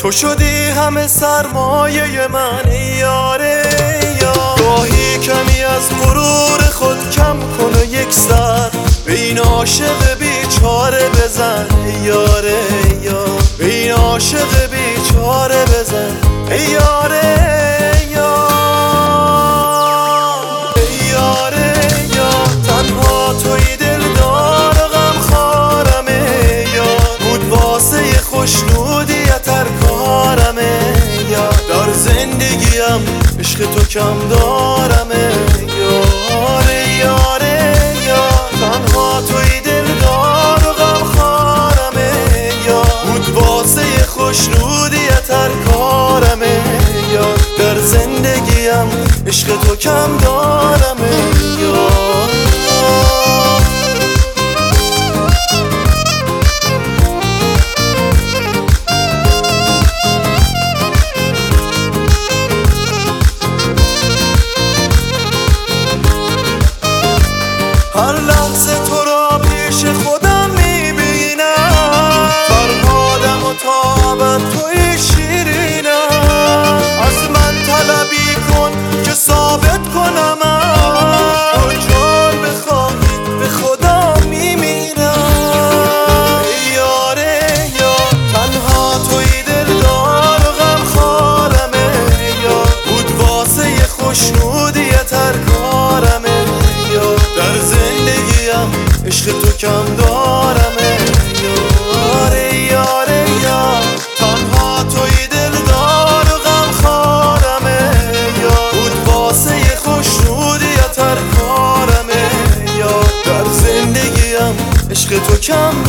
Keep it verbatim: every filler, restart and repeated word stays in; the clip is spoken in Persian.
تو شدی همه سرمایه من یاره یار. گاهی کمی از غرور خود کم کن و یک سر به این عاشق بیچاره بزن یاره یار. به این عاشق بیچاره بزن یاره یار. یاره یار تنها توی دلدار و غم خارمه یار. بود واسه خوشنودیت هر کارمه یار. در زندگیم عشق تو کم دارمه یاره یاره یار. تنها توی دلدار و غم خارمه یار. بود واسه خوشنودیت هر کارمه یار. در زندگیم عشق تو کم دارمه یار. هر لحظه تو را پیش خودم میبینم. فرهادم و تا ابد توی شیرینم. از من طلبی کن که ثابت کنم تو جان بخواهی به خدا میمیرم یاره یار. تنها توی دلدار و غم خارمه یار. بود واسه خوشنودیت هر کارمه یار. در زندگیم عشق تو کم دارمه یاره یاره یار. تنها توی دلدار و غم خارمه یار. بود واسه خوشنودیت هر کارمه یار. در زندگیم عشق تو کم